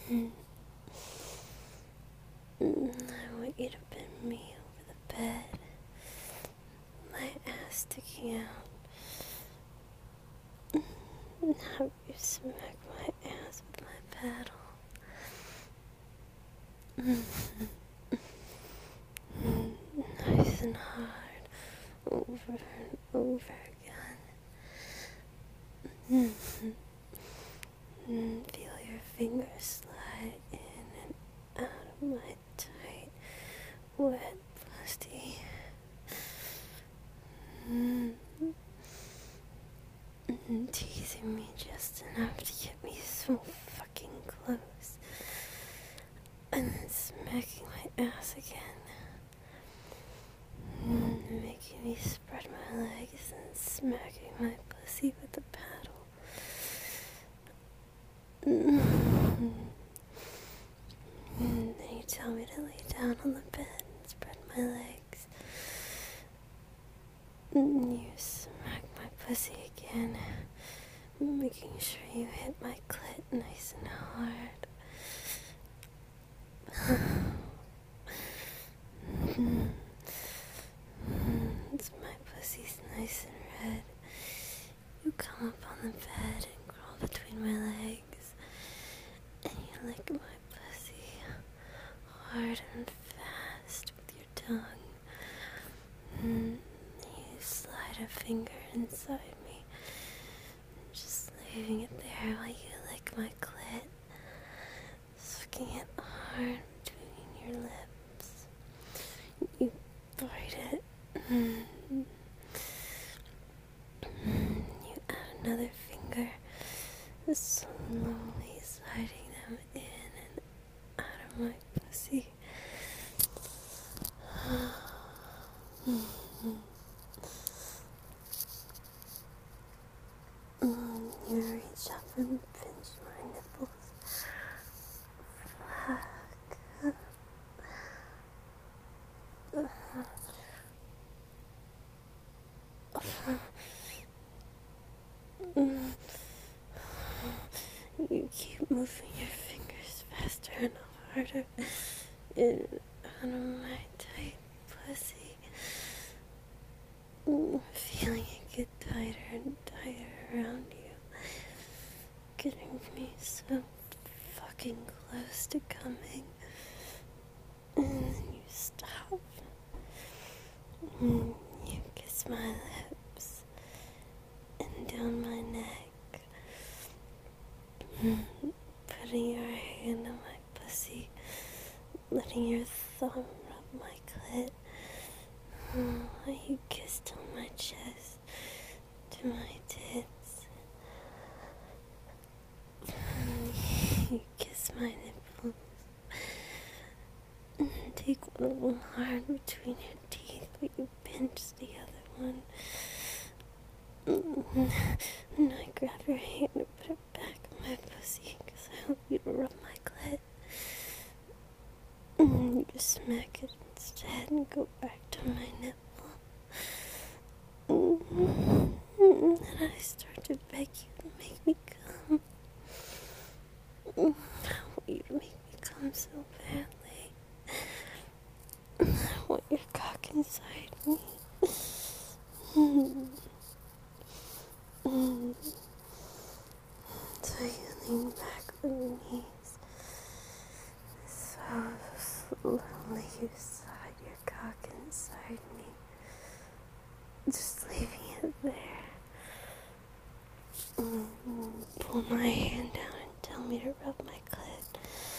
I want you to bend me over the bed, my ass sticking out. Have you smack my ass with my paddle. Nice and hard, over and over again. Feel your fingers slide in and out of my tight, wet pussy. Teasing me just enough to get me so fucking close. And then smacking my ass again. Making me spread my legs and smacking my pussy with the paddle. Then you tell me to lay down on the bed and spread my legs. You smack my pussy again, making sure you hit my clit nice and hard. My pussy's nice and red. You come up on the bed and crawl between my legs, and you lick my pussy hard and fast with your tongue. You slide a finger inside me, just leaving it there while you lick my clit, sucking it hard between your lips. You bite it. You add another finger, slowly sliding them in and out of my pussy. You reach up and pinch my nipples. Fuck. You keep moving your fingers faster and harder in and out of my tight pussy. Feeling it get tighter and tighter around you, getting me so fucking close to coming. And then you stop. You kiss my lips and down my neck, putting your hand on my pussy, letting your thumb rub my clit. You kissed on my chest, to my tits. You kiss my nipples. Take one of them hard between your teeth, but you pinch the other one. And I grab your hand and put it back in my pussy, because I want you to rub my clit. You just smack it instead and go back to my nipple. And I start to beg you to make me come. I want you to make me come so badly. I want your cock inside me. So you lean back on your knees. So slowly you slide your cock inside me. Just leaving it there. Pull my hand down and tell me to rub my clit.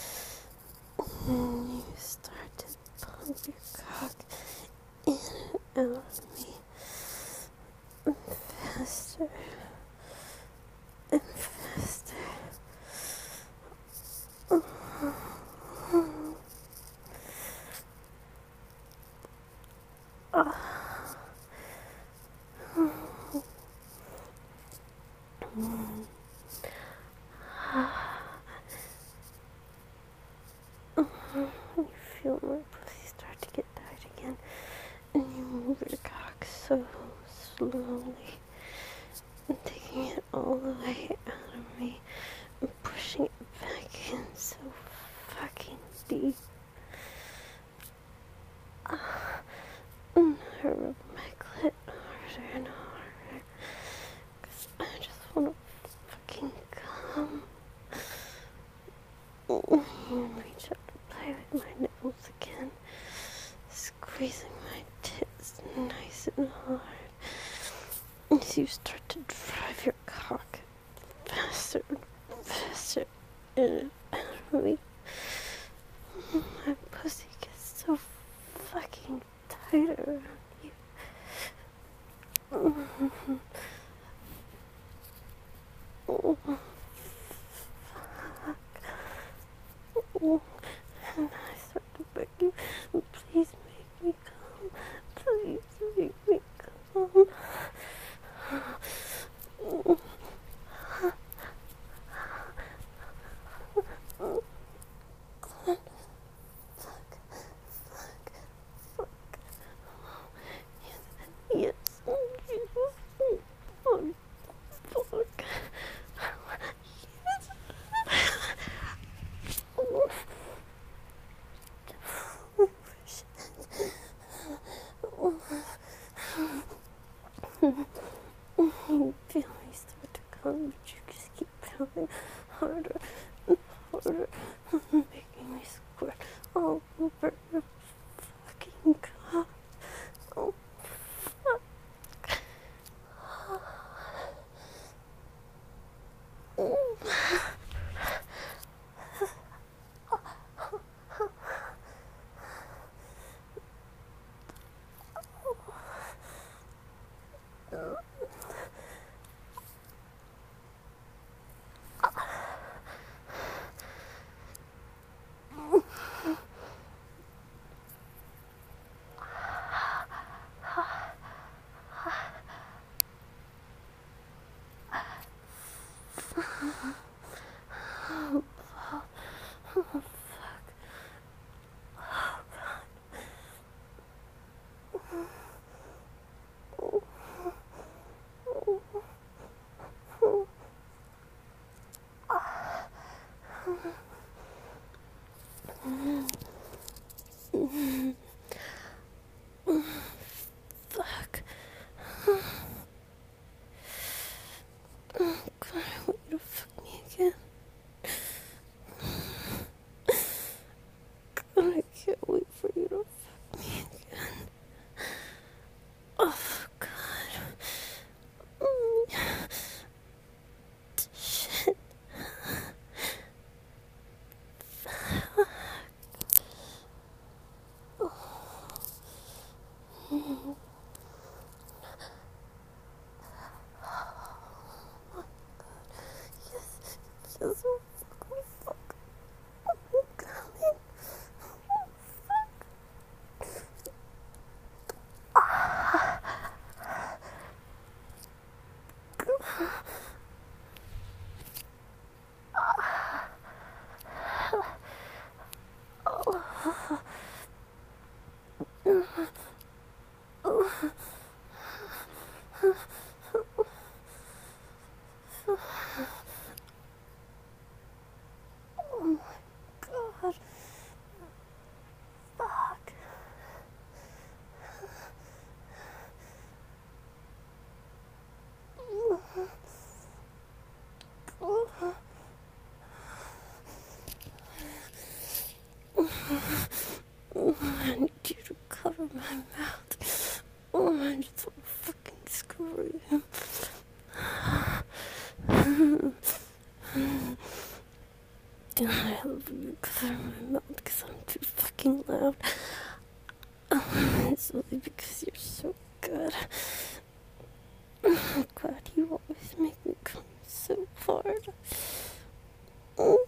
You start to pump your cock in and out of me. Faster and faster. You feel my pussy start to get tight again, and you move your cock Reach out to play with my nipples again, squeezing my tits nice and hard as you start to drive your cock faster and faster in and me. My pussy gets so fucking tight around you. And I start to beg you, please make me come. Please make me come. Yes, fuck. You feel me start to come, but you just keep pounding harder and harder, making me squirt all over your fucking cock. Oh, fuck. Fuck. God, I want you to fuck me again. God, I can't wait for you to fuck me again. Oh, God. Shit. Yes, yes, oh, fuck. I'm coming. Oh my God. Fuck. I need you to cover my mouth. Oh, I just want to fucking scream. God, I love you to cover my mouth because I'm too fucking loud. It's only because you're so good. Oh, God, you always make me come so hard. Oh,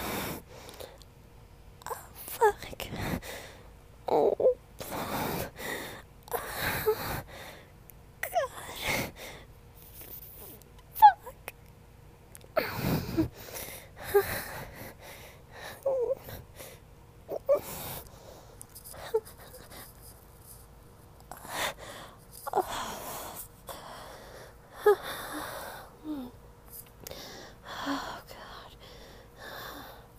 fuck. Oh, God. Fuck. Oh, God.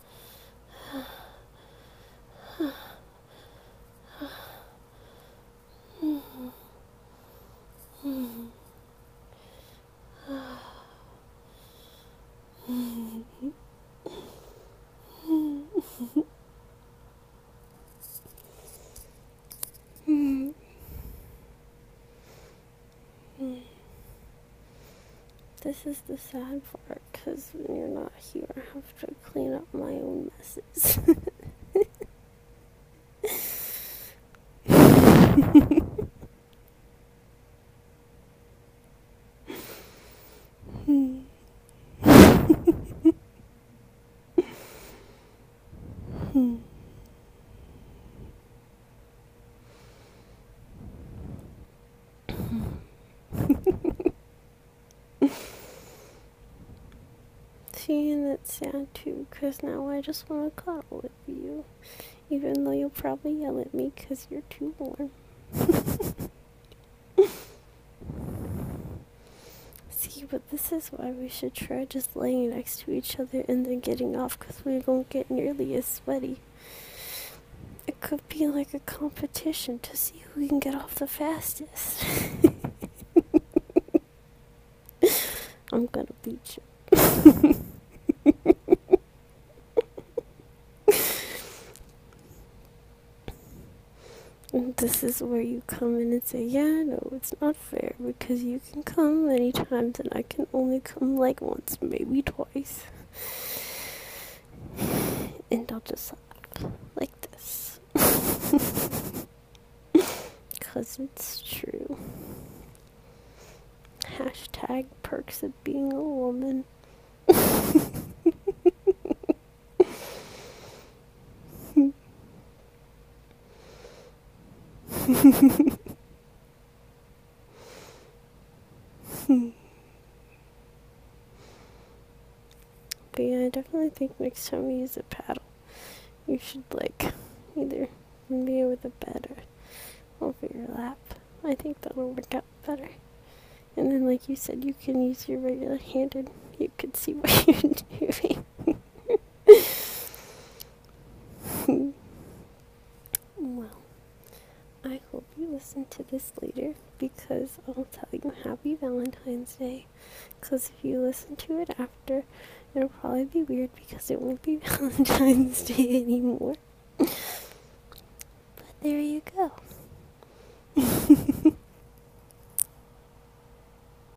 This is the sad part, because when you're not here, I have to clean up my own messes. See, and it's sad too, because now I just want to cuddle with you. Even though you'll probably yell at me because you're too warm. See, but this is why we should try just laying next to each other and then getting off, because we won't get nearly as sweaty. It could be like a competition to see who can get off the fastest. I'm gonna beat you. And this is where you come in and say, yeah, no, it's not fair, because you can come many times and I can only come like once, maybe twice. And I'll just laugh like this. Because it's true. Hashtag perks of being a woman. But yeah, I definitely think next time we use a paddle, you should like either be with a bed or over your lap. I think that'll work out better. And then, like you said, you can use your regular hand and you can see what you're doing. Well, I hope you listen to this later, because I'll tell you Happy Valentine's Day. Because if you listen to it after, it'll probably be weird because it won't be Valentine's Day anymore. But there you go.